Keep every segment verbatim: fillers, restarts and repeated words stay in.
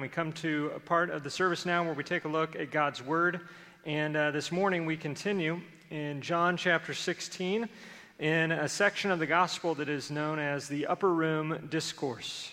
we come to a part of the service now where we take a look at God's Word. And uh, this morning we continue in John chapter sixteen in a section of the gospel that is known as the Upper Room Discourse.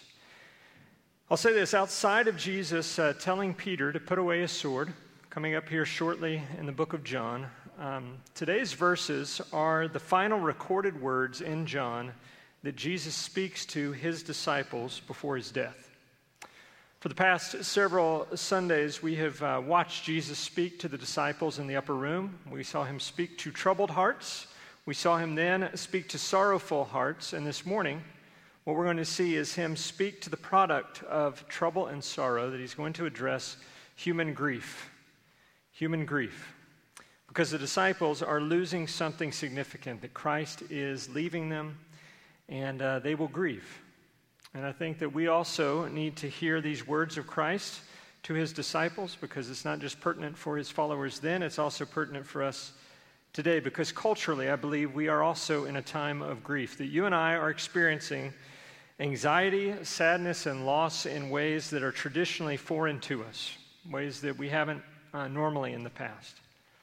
I'll say this, outside of Jesus uh, telling Peter to put away his sword, coming up here shortly in the book of John, um, today's verses are the final recorded words in John that Jesus speaks to his disciples before his death. For the past several Sundays, we have uh, watched Jesus speak to the disciples in the upper room. We saw him speak to troubled hearts. We saw him then speak to sorrowful hearts. And this morning, what we're going to see is him speak to the product of trouble and sorrow, that he's going to address human grief. Human grief. Because the disciples are losing something significant, that Christ is leaving them, and uh, they will grieve. And I think that we also need to hear these words of Christ to his disciples, because it's not just pertinent for his followers then, it's also pertinent for us today, because culturally I believe we are also in a time of grief, that you and I are experiencing anxiety, sadness, and loss in ways that are traditionally foreign to us, ways that we haven't uh, normally in the past.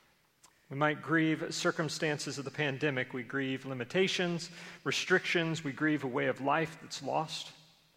We might grieve circumstances of the pandemic. We grieve limitations, restrictions. We grieve a way of life that's lost.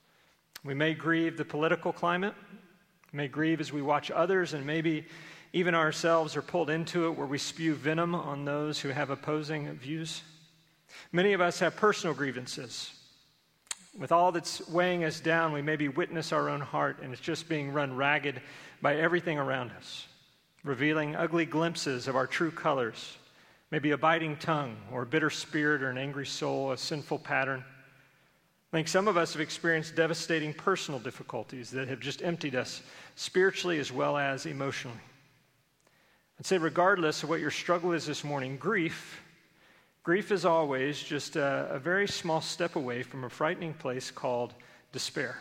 We may grieve the political climate. We may grieve as we watch others, and maybe even ourselves are pulled into it, where we spew venom on those who have opposing views. Many of us have personal grievances. With all that's weighing us down, we maybe witness our own heart, and it's just being run ragged by everything around us, revealing ugly glimpses of our true colors, maybe a biting tongue or a bitter spirit or an angry soul, a sinful pattern. I think some of us have experienced devastating personal difficulties that have just emptied us spiritually as well as emotionally. I'd say regardless of what your struggle is this morning, grief, grief is always just a, a very small step away from a frightening place called despair.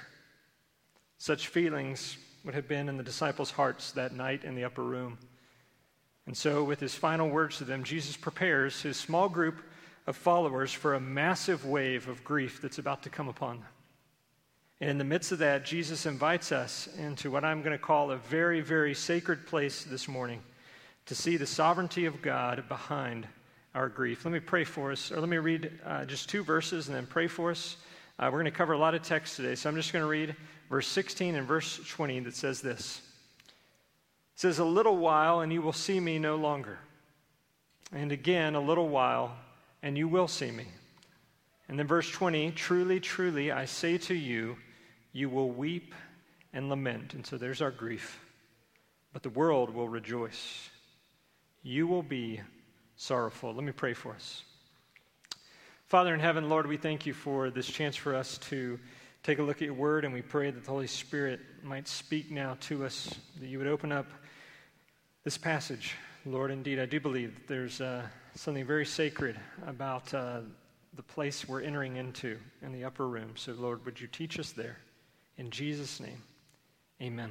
Such feelings would have been in the disciples' hearts that night in the upper room. And so with his final words to them, Jesus prepares his small group of followers for a massive wave of grief that's about to come upon them. And in the midst of that, Jesus invites us into what I'm going to call a very, very sacred place this morning to see the sovereignty of God behind our grief. Let me pray for us, or let me read uh, just two verses and then pray for us. Uh, we're going to cover a lot of text today, so I'm just going to read verse sixteen and verse twenty that says this. It says, "A little while, and you will see me no longer. And again, a little while, and you will see me." And then verse twenty, "Truly, truly, I say to you, you will weep and lament." And so there's our grief. "But the world will rejoice. You will be sorrowful." Let me pray for us. Father in heaven, Lord, we thank you for this chance for us to take a look at your word, and we pray that the Holy Spirit might speak now to us, that you would open up this passage. Lord, indeed, I do believe that there's uh, something very sacred about uh, the place we're entering into in the upper room. So, Lord, would you teach us there? In Jesus' name, amen.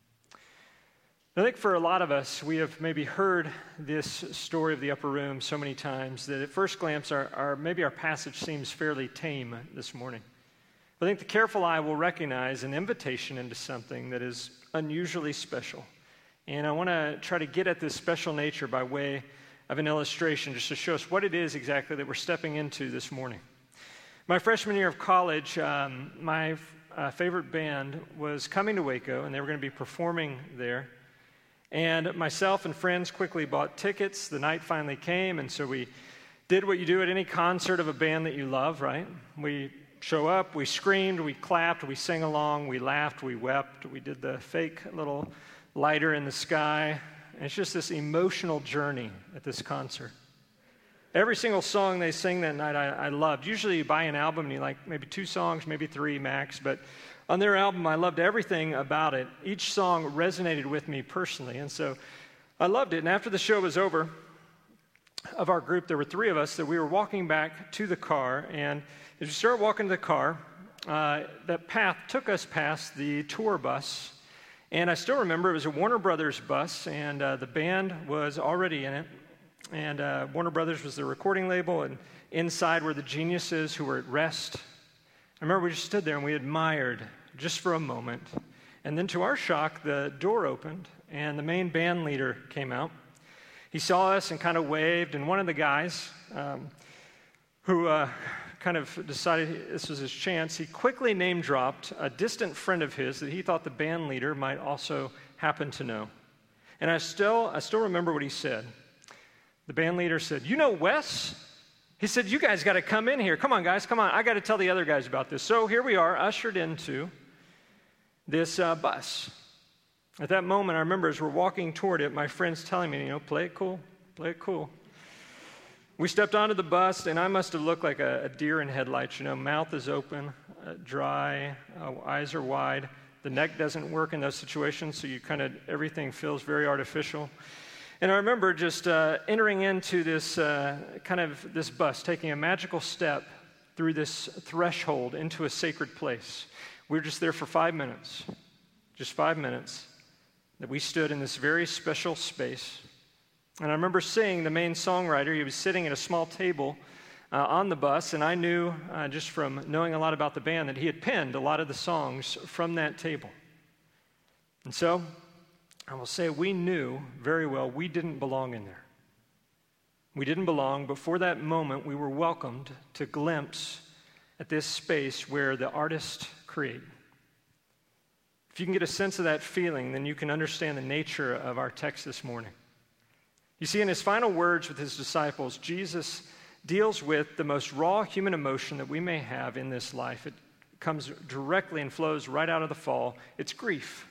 I think for a lot of us, we have maybe heard this story of the upper room so many times that at first glance, our, our maybe our passage seems fairly tame this morning. I think the careful eye will recognize an invitation into something that is unusually special. And I want to try to get at this special nature by way of an illustration, just to show us what it is exactly that we're stepping into this morning. My freshman year of college, um, my uh, favorite band was coming to Waco, and they were going to be performing there. And myself and friends quickly bought tickets. The night finally came, and so we did what you do at any concert of a band that you love, right? We show up, we screamed, we clapped, we sang along, we laughed, we wept, we did the fake little lighter in the sky. And it's just this emotional journey at this concert. Every single song they sing that night I, I loved. Usually you buy an album and you like maybe two songs, maybe three max, but on their album, I loved everything about it. Each song resonated with me personally, and so I loved it. And after the show was over, of our group, there were three of us that we were walking back to the car, and as we started walking to the car, uh, that path took us past the tour bus, and I still remember it was a Warner Brothers bus, and uh, the band was already in it, and uh, Warner Brothers was the recording label, and inside were the geniuses who were at rest. I remember we just stood there and we admired just for a moment And then to our shock, the door opened, and the main band leader came out. He saw us and kind of waved, and one of the guys um, who uh, kind of decided this was his chance, he quickly name-dropped a distant friend of his that he thought the band leader might also happen to know. And I still, I still remember what he said. The band leader said, "You know Wes?" He said, "You guys got to come in here. Come on, guys, come on. I got to tell the other guys about this." So here we are, ushered into this uh, bus. At that moment, I remember as we're walking toward it, my friend's telling me, you know, play it cool, play it cool. We stepped onto the bus, and I must have looked like a, a deer in headlights. You know, mouth is open, uh, dry, uh, eyes are wide. The neck doesn't work in those situations, so you kind of, everything feels very artificial. And I remember just uh, entering into this uh, kind of this bus, taking a magical step through this threshold into a sacred place. We were just there for five minutes, just five minutes, that we stood in this very special space. And I remember seeing the main songwriter. He was sitting at a small table uh, on the bus, and I knew uh, just from knowing a lot about the band that he had penned a lot of the songs from that table. And so I will say we knew very well we didn't belong in there. We didn't belong, but for that moment we were welcomed to glimpse at this space where the artists create. If you can get a sense of that feeling, then you can understand the nature of our text this morning. You see, in his final words with his disciples, Jesus deals with the most raw human emotion that we may have in this life. It comes directly and flows right out of the fall. It's grief.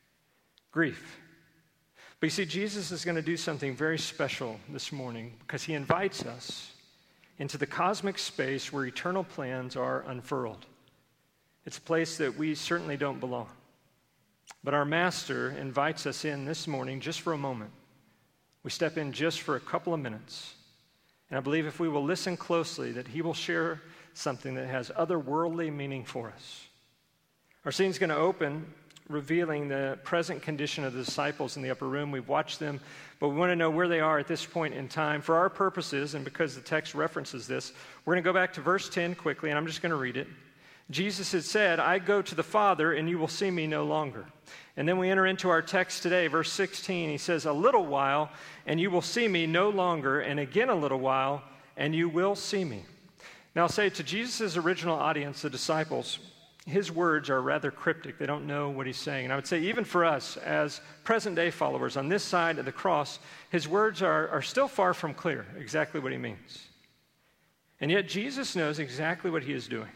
Grief. But you see, Jesus is going to do something very special this morning because he invites us into the cosmic space where eternal plans are unfurled. It's a place that we certainly don't belong. But our Master invites us in this morning just for a moment. We step in just for a couple of minutes. And I believe if we will listen closely, that he will share something that has otherworldly meaning for us. Our scene's going to open revealing the present condition of the disciples in the upper room. We've watched them, but we want to know where they are at this point in time. For our purposes, and because the text references this, we're going to go back to verse ten quickly, and I'm just going to read it. Jesus had said, "I go to the Father, and you will see me no longer." And then we enter into our text today, verse sixteen. He says, "A little while, and you will see me no longer, and again a little while, and you will see me." Now I'll say to Jesus' original audience, the disciples, his words are rather cryptic. They don't know what he's saying. And I would say even for us as present-day followers on this side of the cross, his words are, are still far from clear exactly what he means. And yet Jesus knows exactly what he is doing.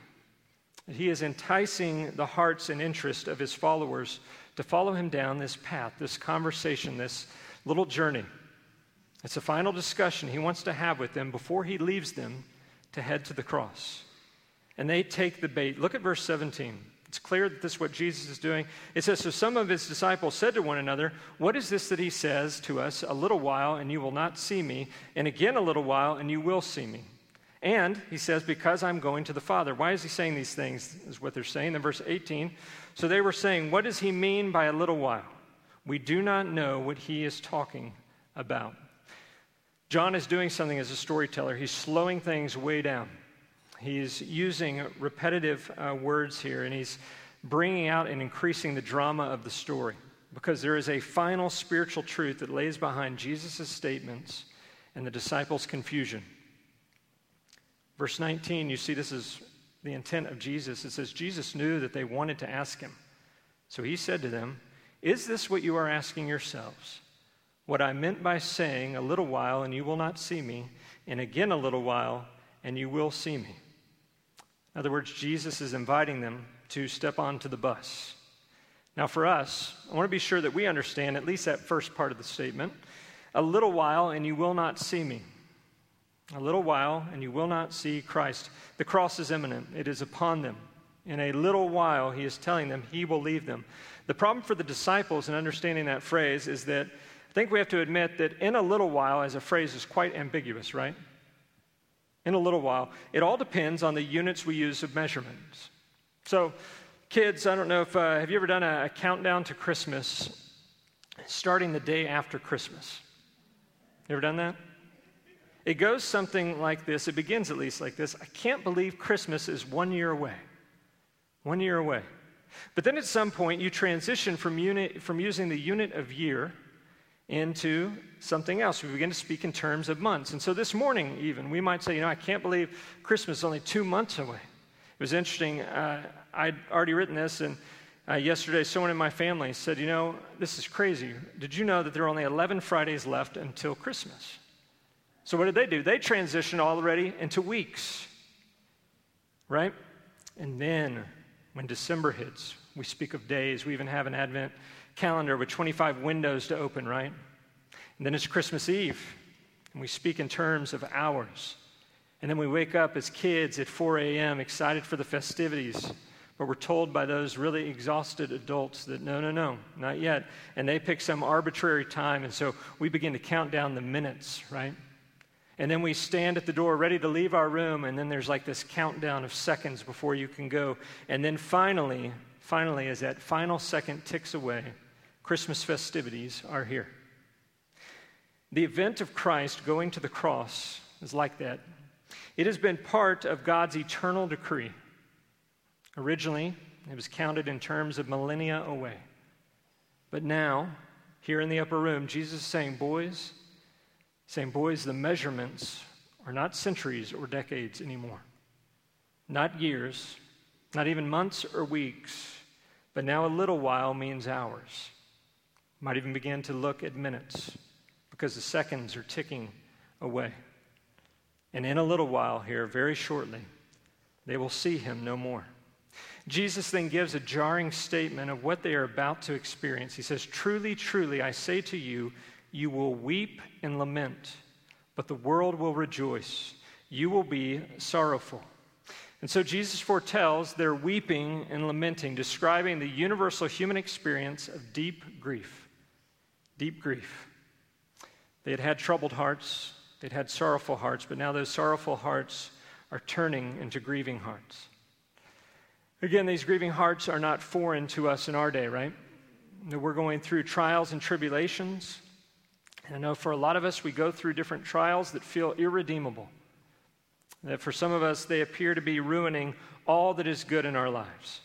He is enticing the hearts and interest of his followers to follow him down this path, this conversation, this little journey. It's a final discussion he wants to have with them before he leaves them to head to the cross. And they take the bait. Look at verse seventeen. It's clear that this is what Jesus is doing. It says, "So some of his disciples said to one another, 'What is this that he says to us? A little while, and you will not see me, and again a little while, and you will see me.' And he says, 'Because I'm going to the Father.'" Why is he saying these things, is what they're saying. Then verse eighteen, "So they were saying, 'What does he mean by a little while? We do not know what he is talking about.'" John is doing something as a storyteller. He's slowing things way down. He's using repetitive uh, words here, and he's bringing out and increasing the drama of the story because there is a final spiritual truth that lays behind Jesus' statements and the disciples' confusion. Verse nineteen, you see this is the intent of Jesus. It says, Jesus knew that they wanted to ask him. So he said to them, "Is this what you are asking yourselves? What I meant by saying, 'A little while and you will not see me,' and again a little while and you will see me." In other words, Jesus is inviting them to step onto the bus. Now for us, I want to be sure that we understand at least that first part of the statement. A little while and you will not see me. A little while and you will not see Christ. The cross is imminent. It is upon them. In a little while, he is telling them he will leave them. The problem for the disciples in understanding that phrase is that I think we have to admit that in a little while as a phrase is quite ambiguous, right? In a little while. It all depends on the units we use of measurements. So, kids, I don't know if, uh, have you ever done a, a countdown to Christmas starting the day after Christmas? You ever done that? It goes something like this. It begins at least like this. I can't believe Christmas is one year away. One year away. But then at some point, you transition from, unit, from using the unit of year into something else. We begin to speak in terms of months. And so this morning, even, we might say, you know, I can't believe Christmas is only two months away. It was interesting. Uh, I'd already written this, and uh, yesterday someone in my family said, you know, this is crazy. Did you know that there are only eleven Fridays left until Christmas? So what did they do? They transitioned already into weeks, right? And then when December hits, we speak of days. We even have an Advent calendar with twenty-five windows to open, right? And then it's Christmas Eve, and we speak in terms of hours. And then we wake up as kids at four a.m. excited for the festivities, but we're told by those really exhausted adults that no, no, no, not yet. And they pick some arbitrary time, and so we begin to count down the minutes, right? And then we stand at the door ready to leave our room, and then there's like this countdown of seconds before you can go. And then finally, finally, as that final second ticks away, Christmas festivities are here. The event of Christ going to the cross is like that. It has been part of God's eternal decree. Originally, it was counted in terms of millennia away. But now, here in the upper room, Jesus is saying, boys, saying, boys, the measurements are not centuries or decades anymore. Not years, not even months or weeks, but now a little while means hours. Might even begin to look at minutes because the seconds are ticking away. And in a little while here, very shortly, they will see him no more. Jesus then gives a jarring statement of what they are about to experience. He says, truly, truly, I say to you, you will weep and lament, but the world will rejoice. You will be sorrowful. And so Jesus foretells their weeping and lamenting, describing the universal human experience of deep grief. Deep grief. They had had troubled hearts. They'd had sorrowful hearts, but now those sorrowful hearts are turning into grieving hearts. Again, these grieving hearts are not foreign to us in our day, right? We're going through trials and tribulations. And I know for a lot of us, we go through different trials that feel irredeemable. That for some of us, they appear to be ruining all that is good in our lives.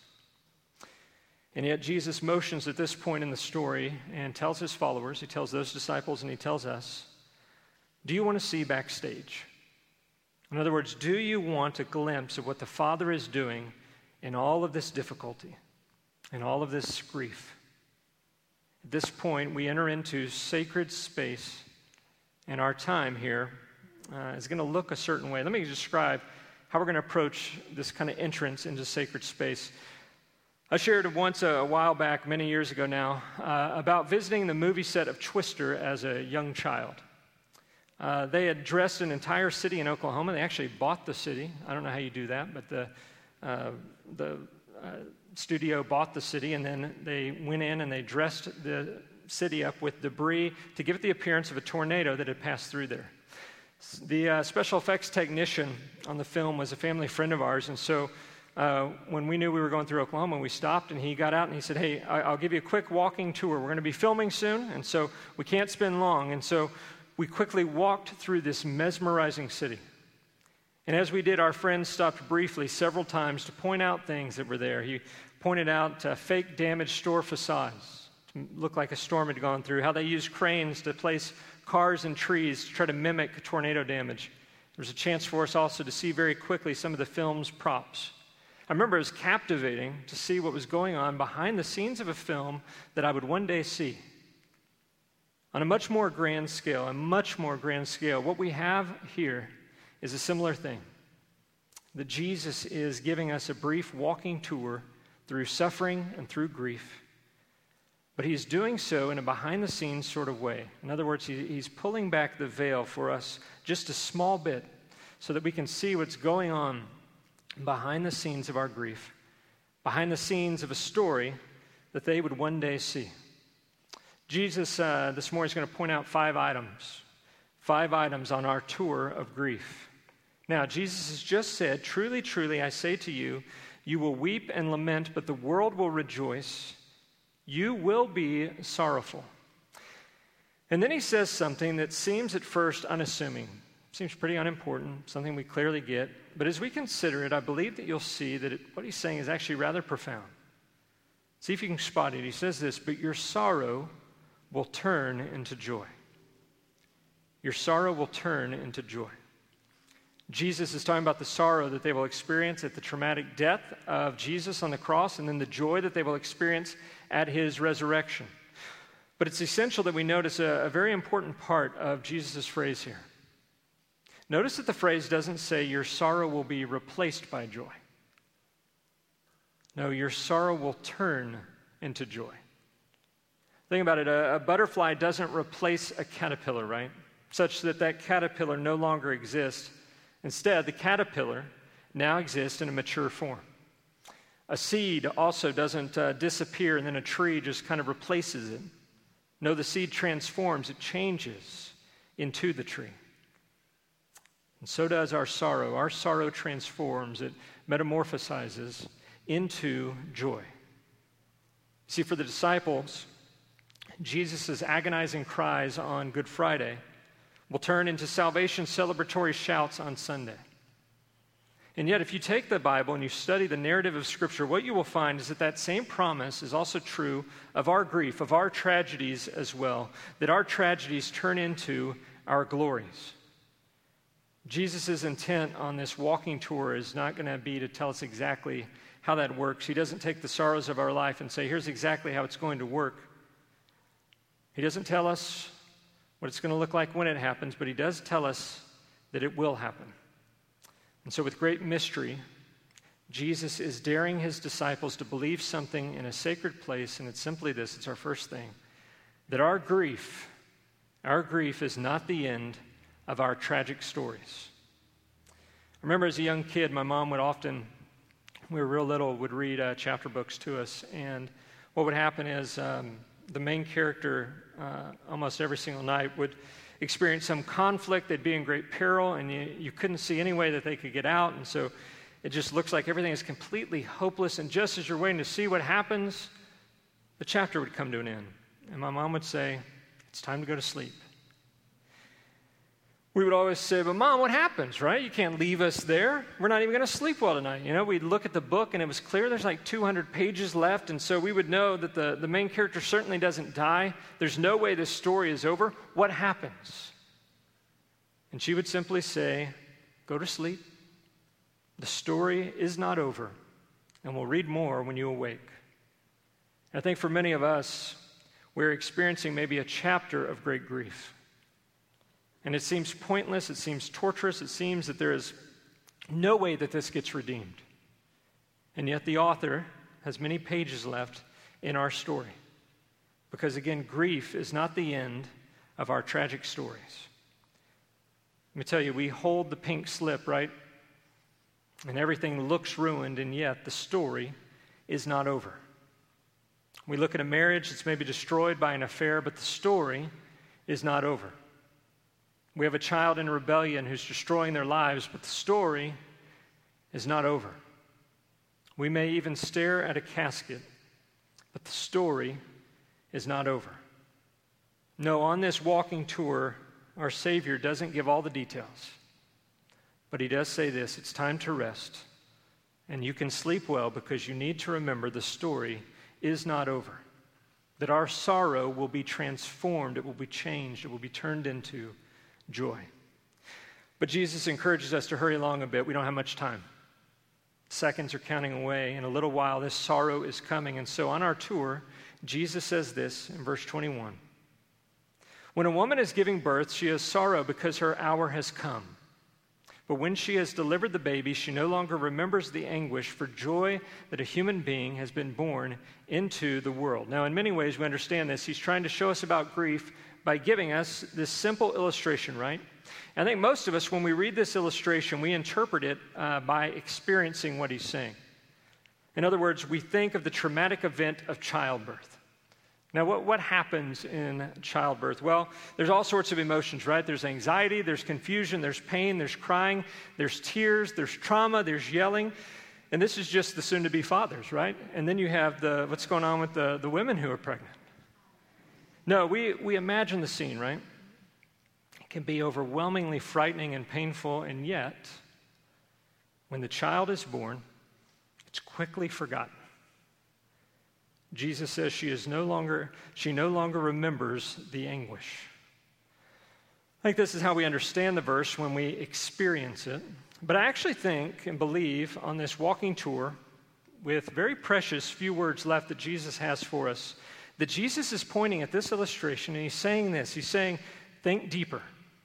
And yet Jesus motions at this point in the story and tells his followers, he tells those disciples and he tells us, do you want to see backstage? In other words, do you want a glimpse of what the Father is doing in all of this difficulty, in all of this grief? At this point, we enter into sacred space, and our time here uh, is going to look a certain way. Let me describe how we're going to approach this kind of entrance into sacred space. I shared once a, a while back, many years ago now, uh, about visiting the movie set of Twister as a young child. Uh, they had dressed an entire city in Oklahoma. They actually bought the city. I don't know how you do that, but the uh, the uh, studio bought the city, and then they went in and they dressed the city up with debris to give it the appearance of a tornado that had passed through there. The uh, special effects technician on the film was a family friend of ours, and so uh, when we knew we were going through Oklahoma, we stopped, and he got out and he said, hey, I- I'll give you a quick walking tour. We're going to be filming soon, and so we can't spend long. And so we quickly walked through this mesmerizing city. And as we did, our friend stopped briefly several times to point out things that were there. He pointed out uh, fake damaged store facades to look like a storm had gone through, how they used cranes to place cars and trees to try to mimic tornado damage. There was a chance for us also to see very quickly some of the film's props. I remember it was captivating to see what was going on behind the scenes of a film that I would one day see. On a much more grand scale, a much more grand scale, what we have here is a similar thing. That Jesus is giving us a brief walking tour through suffering and through grief. But he's doing so in a behind-the-scenes sort of way. In other words, he, he's pulling back the veil for us just a small bit so that we can see what's going on behind the scenes of our grief, behind the scenes of a story that they would one day see. Jesus uh, this morning is going to point out five items, five items on our tour of grief. Now, Jesus has just said, truly, truly, I say to you, you will weep and lament, but the world will rejoice. You will be sorrowful. And then he says something that seems at first unassuming, seems pretty unimportant, something we clearly get. But as we consider it, I believe that you'll see that it, what he's saying is actually rather profound. See if you can spot it. He says this, but your sorrow will turn into joy. Your sorrow will turn into joy. Jesus is talking about the sorrow that they will experience at the traumatic death of Jesus on the cross, and then the joy that they will experience at his resurrection. But it's essential that we notice a, a very important part of Jesus' phrase here. Notice that the phrase doesn't say your sorrow will be replaced by joy. No, your sorrow will turn into joy. Think about it. A, a butterfly doesn't replace a caterpillar, right? Such that that caterpillar no longer exists. Instead, the caterpillar now exists in a mature form. A seed also doesn't uh, disappear and then a tree just kind of replaces it. No, the seed transforms, it changes into the tree. And so does our sorrow. Our sorrow transforms, it metamorphosizes into joy. See, for the disciples, Jesus' agonizing cries on Good Friday will turn into salvation celebratory shouts on Sunday. And yet, if you take the Bible and you study the narrative of Scripture, what you will find is that that same promise is also true of our grief, of our tragedies as well, that our tragedies turn into our glories. Jesus' intent on this walking tour is not going to be to tell us exactly how that works. He doesn't take the sorrows of our life and say, here's exactly how it's going to work. He doesn't tell us what it's going to look like when it happens, but he does tell us that it will happen. And so with great mystery, Jesus is daring his disciples to believe something in a sacred place, and it's simply this, it's our first thing, that our grief, our grief is not the end of our tragic stories. I remember as a young kid, my mom would often, when we were real little, would read uh, chapter books to us, and what would happen is um, the main character uh, almost every single night would experience some conflict. They'd be in great peril, and you, you couldn't see any way that they could get out, and so it just looks like everything is completely hopeless, and just as you're waiting to see what happens, the chapter would come to an end, and my mom would say, it's time to go to sleep. We would always say, but Mom, what happens, right? You can't leave us there. We're not even going to sleep well tonight. You know, we'd look at the book, and it was clear there's like two hundred pages left, and so we would know that the, the main character certainly doesn't die. There's no way this story is over. What happens? And she would simply say, go to sleep. The story is not over, and we'll read more when you awake. And I think for many of us, we're experiencing maybe a chapter of great grief. And it seems pointless, it seems torturous, it seems that there is no way that this gets redeemed. And yet the author has many pages left in our story. Because again, grief is not the end of our tragic stories. Let me tell you, we hold the pink slip, right? And everything looks ruined, and yet the story is not over. We look at a marriage that's maybe destroyed by an affair, but the story is not over. We have a child in rebellion who's destroying their lives, but the story is not over. We may even stare at a casket, but the story is not over. No, on this walking tour, our Savior doesn't give all the details, but he does say this, it's time to rest, and you can sleep well because you need to remember the story is not over, that our sorrow will be transformed, it will be changed, it will be turned into joy. But Jesus encourages us to hurry along a bit. We don't have much time. Seconds are counting away. In a little while, this sorrow is coming. And so on our tour, Jesus says this in verse twenty-one. When a woman is giving birth, she has sorrow because her hour has come. But when she has delivered the baby, she no longer remembers the anguish for joy that a human being has been born into the world. Now, in many ways, we understand this. He's trying to show us about grief by giving us this simple illustration, right? I think most of us, when we read this illustration, we interpret it uh, by experiencing what he's saying. In other words, we think of the traumatic event of childbirth. Now, what, what happens in childbirth? Well, there's all sorts of emotions, right? There's anxiety, there's confusion, there's pain, there's crying, there's tears, there's trauma, there's yelling. And this is just the soon-to-be fathers, right? And then you have the what's going on with the, the women who are pregnant. No, we, we imagine the scene, right? It can be overwhelmingly frightening and painful, and yet, when the child is born, it's quickly forgotten. Jesus says she is no longer, she no longer remembers the anguish. I think this is how we understand the verse when we experience it. But I actually think and believe on this walking tour, with very precious few words left that Jesus has for us, that Jesus is pointing at this illustration and he's saying this. He's saying, think deeper.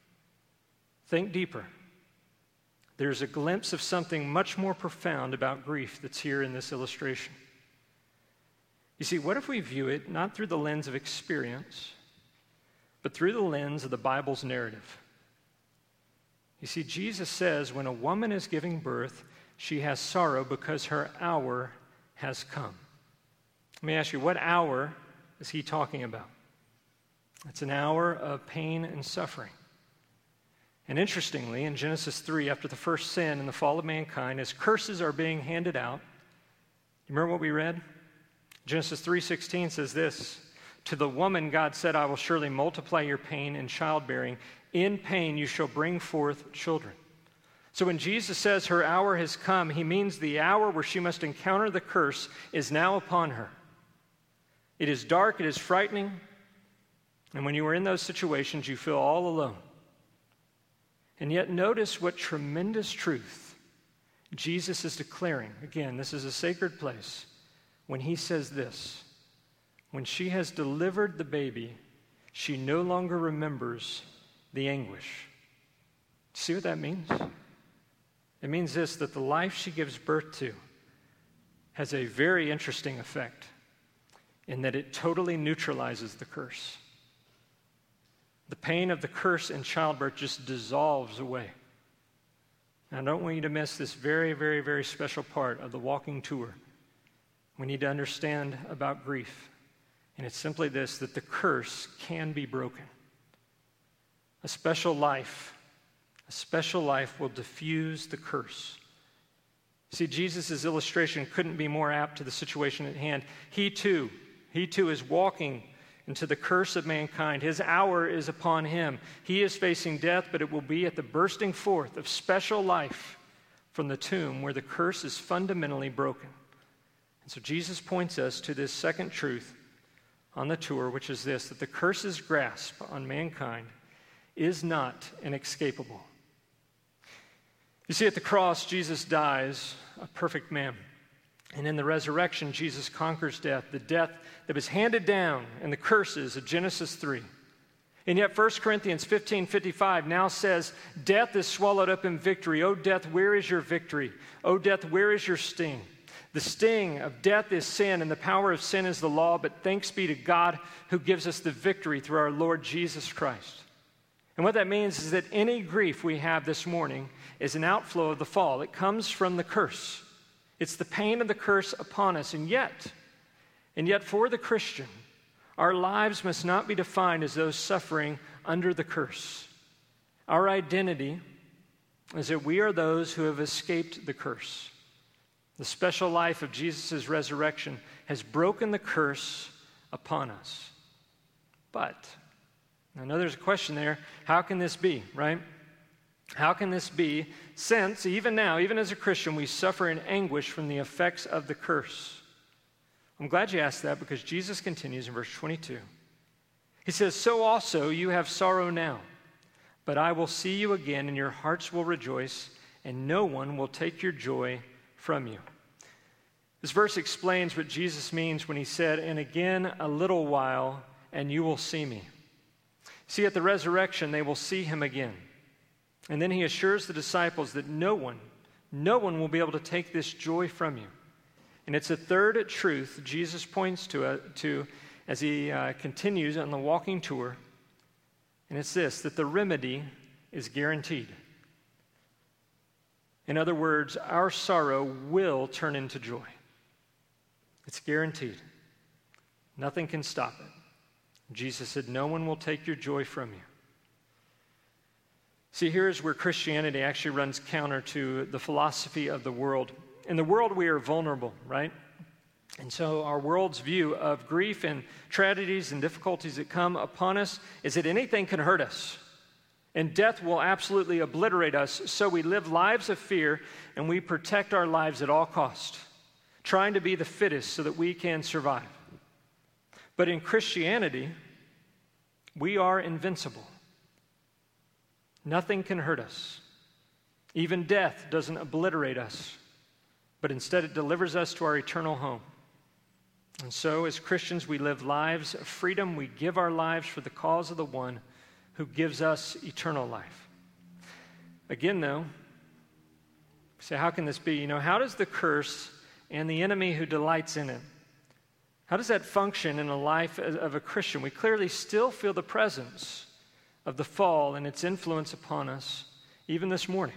Think deeper. There's a glimpse of something much more profound about grief that's here in this illustration. You see, what if we view it not through the lens of experience, but through the lens of the Bible's narrative? You see, Jesus says when a woman is giving birth, she has sorrow because her hour has come. Let me ask you, what hour is he talking about? It's an hour of pain and suffering. And interestingly, in Genesis three, after the first sin and the fall of mankind, as curses are being handed out, you remember what we read? Genesis three sixteen says this, to the woman God said, I will surely multiply your pain in childbearing. In pain you shall bring forth children. So when Jesus says her hour has come, he means the hour where she must encounter the curse is now upon her. It is dark, it is frightening, and when you are in those situations, you feel all alone. And yet notice what tremendous truth Jesus is declaring. Again, this is a sacred place. When he says this, when she has delivered the baby, she no longer remembers the anguish. See what that means? It means this, that the life she gives birth to has a very interesting effect in that it totally neutralizes the curse. The pain of the curse in childbirth just dissolves away. Now, I don't want you to miss this very, very, very special part of the walking tour. We need to understand about grief. And it's simply this, that the curse can be broken. A special life, a special life will diffuse the curse. See, Jesus' illustration couldn't be more apt to the situation at hand. He too, he too is walking into the curse of mankind. His hour is upon him. He is facing death, but it will be at the bursting forth of special life from the tomb where the curse is fundamentally broken. And so Jesus points us to this second truth on the tour, which is this, that the curse's grasp on mankind is not inescapable. You see, at the cross, Jesus dies a perfect man. And in the resurrection, Jesus conquers death, the death that was handed down in the curses of Genesis three. And yet First Corinthians fifteen fifty-five now says, death is swallowed up in victory. O death, where is your victory? O death, where is your sting? The sting of death is sin, and the power of sin is the law, but thanks be to God who gives us the victory through our Lord Jesus Christ. And what that means is that any grief we have this morning is an outflow of the fall. It comes from the curse. It's the pain of the curse upon us. And yet, and yet for the Christian, our lives must not be defined as those suffering under the curse. Our identity is that we are those who have escaped the curse. The special life of Jesus' resurrection has broken the curse upon us. But, I know there's a question there, how can this be, right? How can this be since, even now, even as a Christian, we suffer in anguish from the effects of the curse? I'm glad you asked that because Jesus continues in verse twenty-two. He says, so also you have sorrow now, but I will see you again and your hearts will rejoice and no one will take your joy from you. This verse explains what Jesus means when he said, and again a little while and you will see me. See, at the resurrection, they will see him again. And then he assures the disciples that no one, no one will be able to take this joy from you. And it's a third truth Jesus points to, uh, to as he uh, continues on the walking tour. And it's this, that the remedy is guaranteed. In other words, our sorrow will turn into joy. It's guaranteed. Nothing can stop it. Jesus said, no one will take your joy from you. See, here's where Christianity actually runs counter to the philosophy of the world. In the world, we are vulnerable, right? And so our world's view of grief and tragedies and difficulties that come upon us is that anything can hurt us. And death will absolutely obliterate us, so we live lives of fear and we protect our lives at all costs, trying to be the fittest so that we can survive. But in Christianity, we are invincible. Nothing can hurt us. Even death doesn't obliterate us, but instead it delivers us to our eternal home. And so, as Christians, we live lives of freedom. We give our lives for the cause of the one who gives us eternal life. Again, though, so how can this be? You know, how does the curse and the enemy who delights in it, how does that function in the life of a Christian? We clearly still feel the presence of the fall and its influence upon us, even this morning.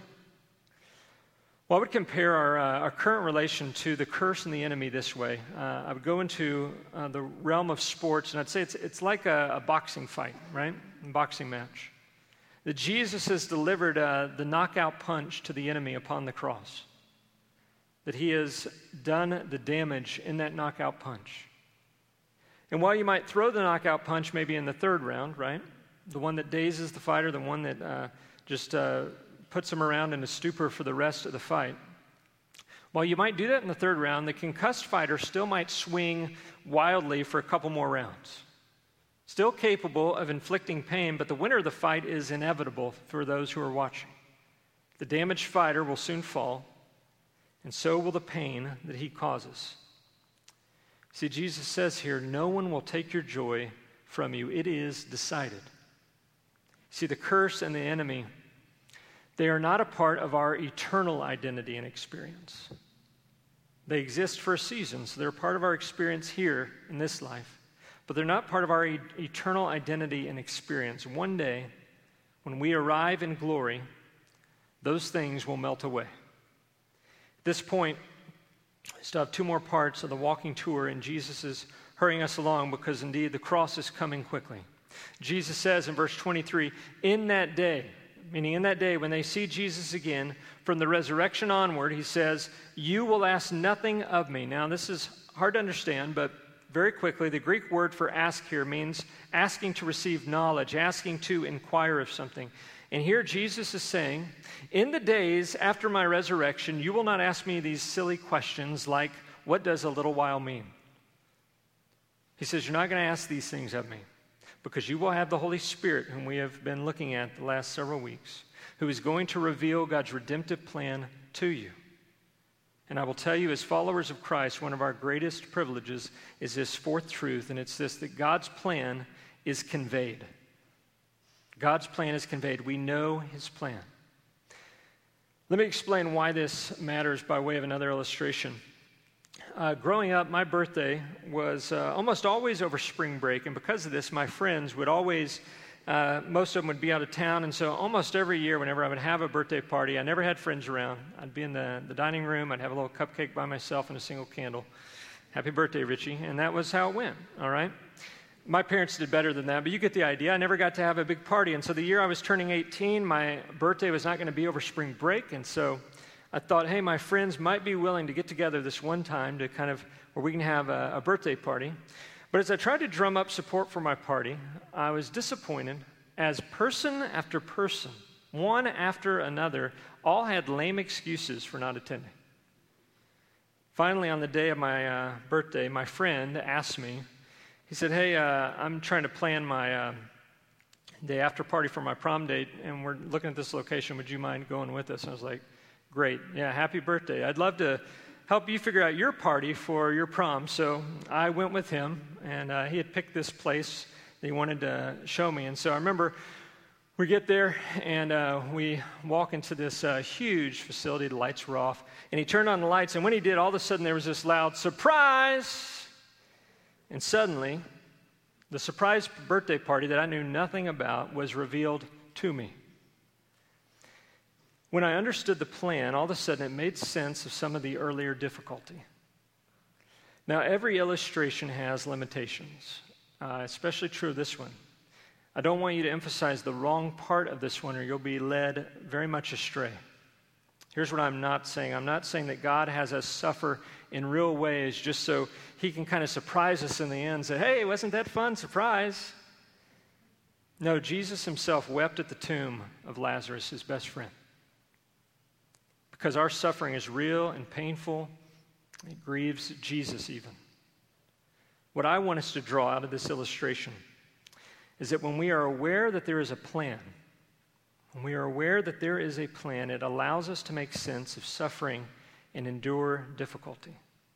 Well, I would compare our, uh, our current relation to the curse and the enemy this way. Uh, I would go into uh, the realm of sports, and I'd say it's, it's like a, a boxing fight, right? A boxing match. That Jesus has delivered uh, the knockout punch to the enemy upon the cross. That he has done the damage in that knockout punch. And while you might throw the knockout punch maybe in the third round, right? The one that dazes the fighter, the one that uh, just uh, puts him around in a stupor for the rest of the fight. While you might do that in the third round, the concussed fighter still might swing wildly for a couple more rounds. Still capable of inflicting pain, but the winner of the fight is inevitable for those who are watching. The damaged fighter will soon fall, and so will the pain that he causes. See, Jesus says here, no one will take your joy from you. It is decided. See, the curse and the enemy, they are not a part of our eternal identity and experience. They exist for a season, so they're a part of our experience here in this life. But they're not part of our e- eternal identity and experience. One day, when we arrive in glory, those things will melt away. At this point, we still have two more parts of the walking tour, and Jesus is hurrying us along because indeed the cross is coming quickly. Jesus says in verse twenty-three, in that day, meaning in that day when they see Jesus again, from the resurrection onward, he says, you will ask nothing of me. Now, this is hard to understand, but very quickly, the Greek word for ask here means asking to receive knowledge, asking to inquire of something. And here Jesus is saying, in the days after my resurrection, you will not ask me these silly questions like, what does a little while mean? He says, you're not going to ask these things of me because you will have the Holy Spirit, whom we have been looking at the last several weeks, who is going to reveal God's redemptive plan to you. And I will tell you, as followers of Christ, one of our greatest privileges is this fourth truth, and it's this, that God's plan is conveyed. God's plan is conveyed. We know his plan. Let me explain why this matters by way of another illustration. Uh, growing up, my birthday was uh, almost always over spring break, and because of this, my friends would always, uh, most of them would be out of town, and so almost every year, whenever I would have a birthday party, I never had friends around. I'd be in the, the dining room, I'd have a little cupcake by myself and a single candle. Happy birthday, Richie, and that was how it went, all right? My parents did better than that, but you get the idea. I never got to have a big party, and so the year I was turning eighteen, my birthday was not going to be over spring break, and so I thought, hey, my friends might be willing to get together this one time to kind of, where we can have a, a birthday party. But as I tried to drum up support for my party, I was disappointed as person after person, one after another, all had lame excuses for not attending. Finally, on the day of my uh, birthday, my friend asked me, he said, hey, uh, I'm trying to plan my uh, day after party for my prom date, and we're looking at this location. Would you mind going with us? And I was like, great. Yeah, happy birthday. I'd love to help you figure out your party for your prom. So I went with him, and uh, he had picked this place that he wanted to show me. And so I remember we get there, and uh, we walk into this uh, huge facility. The lights were off, and he turned on the lights, and when he did, all of a sudden there was this loud surprise. And suddenly, the surprise birthday party that I knew nothing about was revealed to me. When I understood the plan, all of a sudden it made sense of some of the earlier difficulty. Now, every illustration has limitations, uh, especially true of this one. I don't want you to emphasize the wrong part of this one, or you'll be led very much astray. Here's what I'm not saying. I'm not saying that God has us suffer in real ways just so he can kind of surprise us in the end and say, hey, wasn't that fun? Surprise. No, Jesus himself wept at the tomb of Lazarus, his best friend. Because our suffering is real and painful. It grieves Jesus even. What I want us to draw out of this illustration is that when we are aware that there is a plan, when we are aware that there is a plan, it allows us to make sense of suffering and endure difficulty.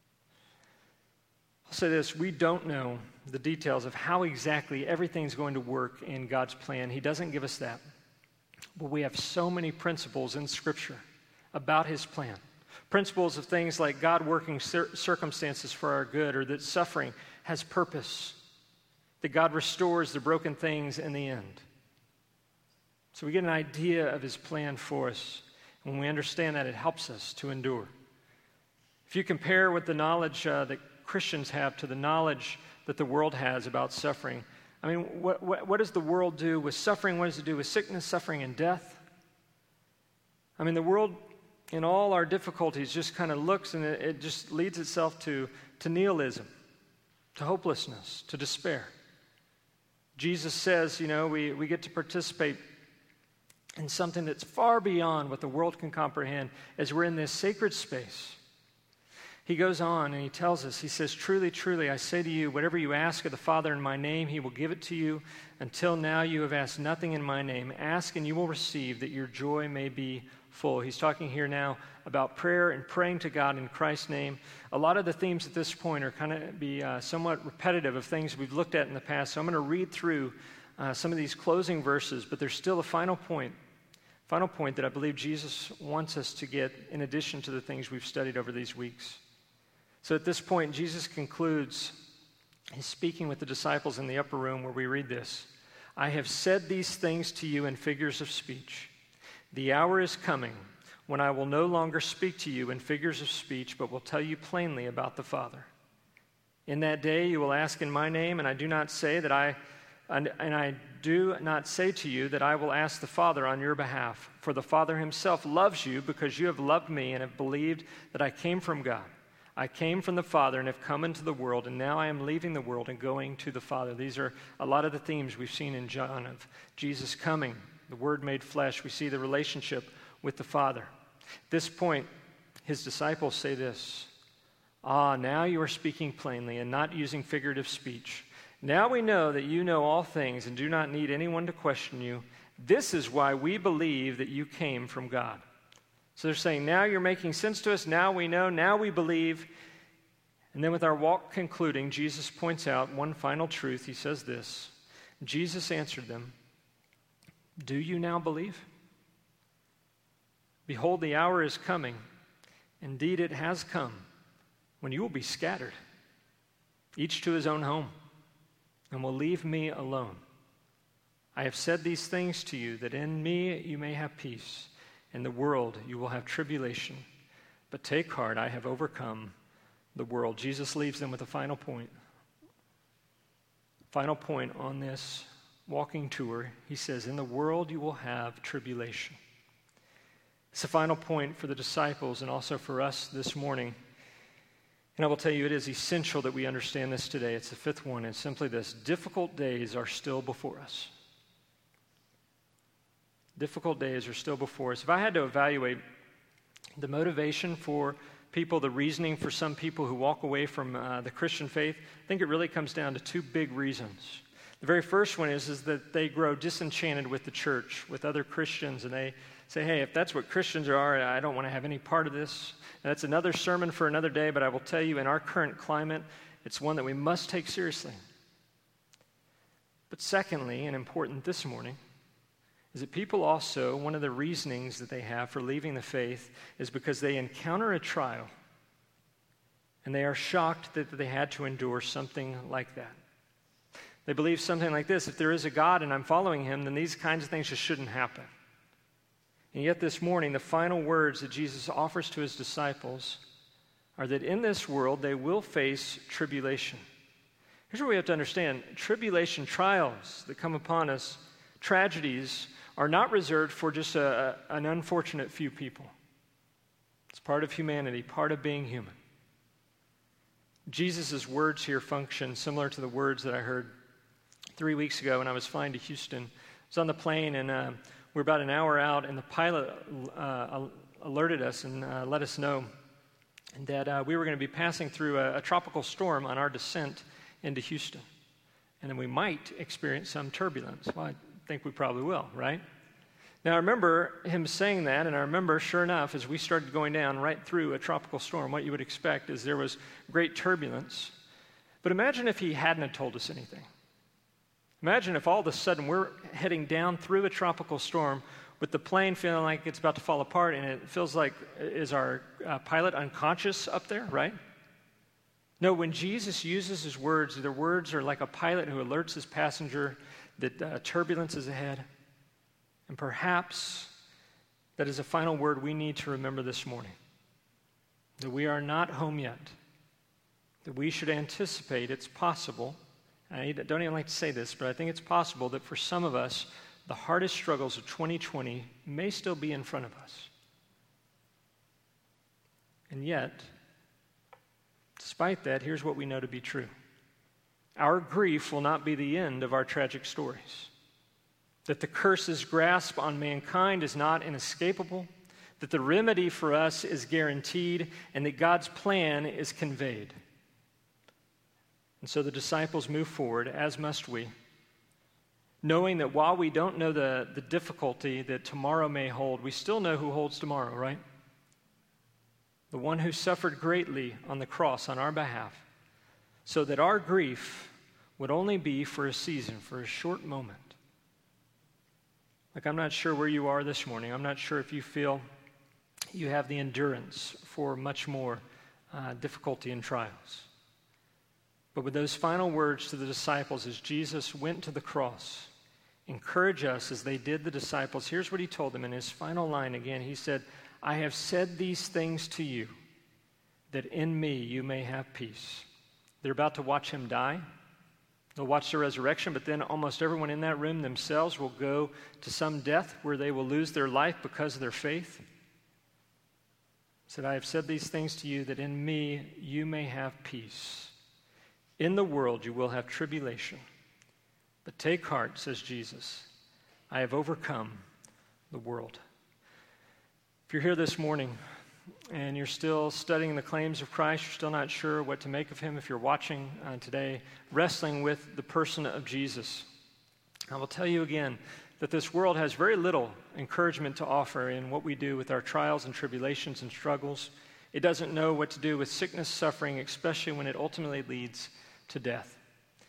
I'll say this, we don't know the details of how exactly everything's going to work in God's plan. He doesn't give us that. But we have so many principles in Scripture about His plan. Principles of things like God working cir- circumstances for our good, or that suffering has purpose, that God restores the broken things in the end. So we get an idea of His plan for us. When we understand that, it helps us to endure. If you compare what the knowledge uh, that Christians have to the knowledge that the world has about suffering, I mean, what, what, what does the world do with suffering? What does it do with sickness, suffering, and death? I mean, the world, in all our difficulties, just kind of looks and it, it just leads itself to, to nihilism, to hopelessness, to despair. Jesus says, you know, we, we get to participate in something that's far beyond what the world can comprehend as we're in this sacred space. He goes on and he tells us, he says, truly, truly, I say to you, whatever you ask of the Father in my name, He will give it to you. Until now you have asked nothing in my name. Ask and you will receive, that your joy may be full. He's talking here now about prayer and praying to God in Christ's name. A lot of the themes at this point are kind of be uh, somewhat repetitive of things we've looked at in the past. So I'm going to read through uh, some of these closing verses, but there's still a final point, final point that I believe Jesus wants us to get in addition to the things we've studied over these weeks. So at this point, Jesus concludes, He's speaking with the disciples in the upper room where we read this. I have said these things to you in figures of speech. The hour is coming when I will no longer speak to you in figures of speech, but will tell you plainly about the Father. In that day you will ask in my name, and I do not say that I, and, and I do not say to you that I will ask the Father on your behalf. For the Father Himself loves you because you have loved me and have believed that I came from God. I came from the Father and have come into the world, and now I am leaving the world and going to the Father. These are a lot of the themes we've seen in John of Jesus coming, the Word made flesh. We see the relationship with the Father. At this point, His disciples say this, Ah, now you are speaking plainly and not using figurative speech. Now we know that you know all things and do not need anyone to question you. This is why we believe that you came from God. So they're saying, now you're making sense to us, now we know, now we believe. And then with our walk concluding, Jesus points out one final truth. He says this, Jesus answered them, do you now believe? Behold, the hour is coming. Indeed, it has come, when you will be scattered, each to his own home, and will leave me alone. I have said these things to you, that in me you may have peace. In the world you will have tribulation, but take heart, I have overcome the world. Jesus leaves them with a final point. Final point on this walking tour. He says, in the world you will have tribulation. It's the final point for the disciples and also for us this morning. And I will tell you, it is essential that we understand this today. It's the fifth one. It's simply this. Difficult days are still before us. Difficult days are still before us. If I had to evaluate the motivation for people, the reasoning for some people who walk away from uh, the Christian faith, I think it really comes down to two big reasons. The very first one is, is that they grow disenchanted with the church, with other Christians, and they say, hey, if that's what Christians are, I don't want to have any part of this. And that's another sermon for another day, but I will tell you, in our current climate, it's one that we must take seriously. But secondly, and important this morning, is that people also, one of the reasonings that they have for leaving the faith is because they encounter a trial and they are shocked that they had to endure something like that. They believe something like this, if there is a God and I'm following Him, then these kinds of things just shouldn't happen. And yet this morning, the final words that Jesus offers to His disciples are that in this world they will face tribulation. Here's what we have to understand. Tribulation, trials that come upon us, tragedies, are not reserved for just a, a, an unfortunate few people. It's part of humanity, part of being human. Jesus' words here function similar to the words that I heard three weeks ago when I was flying to Houston. I was on the plane, and uh, we're about an hour out, and the pilot uh, alerted us and uh, let us know that uh, we were going to be passing through a, a tropical storm on our descent into Houston. And then we might experience some turbulence. Well, I think we probably will, right? Now, I remember him saying that, and I remember, sure enough, as we started going down right through a tropical storm, what you would expect is there was great turbulence. But imagine if he hadn't have told us anything. Imagine if all of a sudden we're heading down through a tropical storm with the plane feeling like it's about to fall apart, and it feels like, is our uh, pilot unconscious up there, right? No, when Jesus uses his words, their words are like a pilot who alerts his passenger that uh, turbulence is ahead. And perhaps that is a final word we need to remember this morning. That we are not home yet. That we should anticipate it's possible. I don't even like to say this, but I think it's possible that for some of us, the hardest struggles of twenty twenty may still be in front of us. And yet, despite that, here's what we know to be true. Our grief will not be the end of our tragic stories. That the curse's grasp on mankind is not inescapable, that the remedy for us is guaranteed, and that God's plan is conveyed. And so the disciples move forward, as must we, knowing that while we don't know the, the difficulty that tomorrow may hold, we still know who holds tomorrow, right? The one who suffered greatly on the cross on our behalf, so that our grief would only be for a season, for a short moment. Like, I'm not sure where you are this morning. I'm not sure if you feel you have the endurance for much more uh, difficulty and trials. But with those final words to the disciples as Jesus went to the cross, encourage us as they did the disciples. Here's what he told them in his final line again. He said, I have said these things to you, that in me you may have peace. They're about to watch him die. They'll watch the resurrection, but then almost everyone in that room themselves will go to some death where they will lose their life because of their faith. He said, I have said these things to you that in me you may have peace. In the world you will have tribulation. But take heart, says Jesus, I have overcome the world. If you're here this morning and you're still studying the claims of Christ, you're still not sure what to make of him, if you're watching uh, today, wrestling with the person of Jesus, I will tell you again that this world has very little encouragement to offer in what we do with our trials and tribulations and struggles. It doesn't know what to do with sickness, suffering, especially when it ultimately leads to death.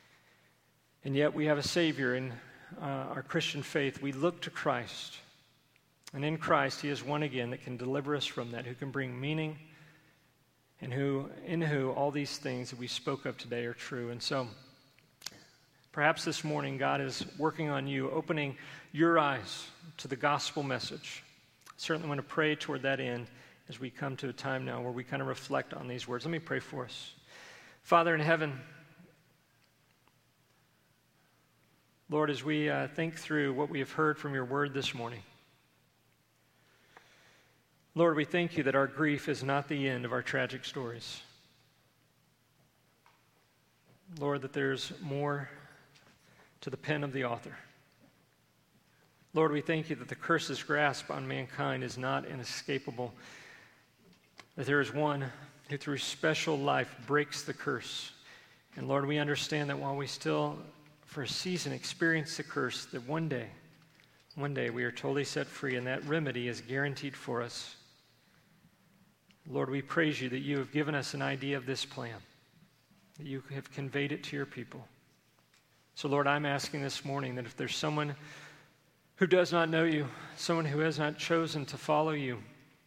And yet we have a Savior in uh, our Christian faith. We look to Christ. And in Christ, he is one again that can deliver us from that, who can bring meaning, and who, in who all these things that we spoke of today are true. And so, perhaps this morning, God is working on you, opening your eyes to the gospel message. I certainly want to pray toward that end as we come to a time now where we kind of reflect on these words. Let me pray for us. Father in heaven, Lord, as we uh, think through what we have heard from your word this morning, Lord, we thank you that our grief is not the end of our tragic stories. Lord, that there's more to the pen of the author. Lord, we thank you that the curse's grasp on mankind is not inescapable, that there is one who through special life breaks the curse. And Lord, we understand that while we still, for a season, experience the curse, that one day, one day we are totally set free, and that remedy is guaranteed for us. Lord, we praise you that you have given us an idea of this plan, that you have conveyed it to your people. So, Lord, I'm asking this morning that if there's someone who does not know you, someone who has not chosen to follow you,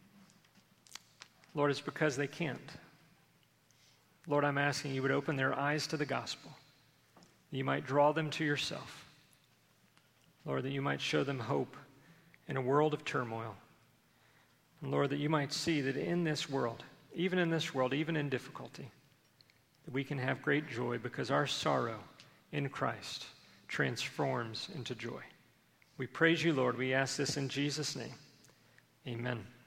Lord, it's because they can't. Lord, I'm asking you would open their eyes to the gospel, that you might draw them to yourself. Lord, that you might show them hope in a world of turmoil. And Lord, that you might see that in this world, even in this world, even in difficulty, that we can have great joy because our sorrow in Christ transforms into joy. We praise you, Lord. We ask this in Jesus' name. Amen.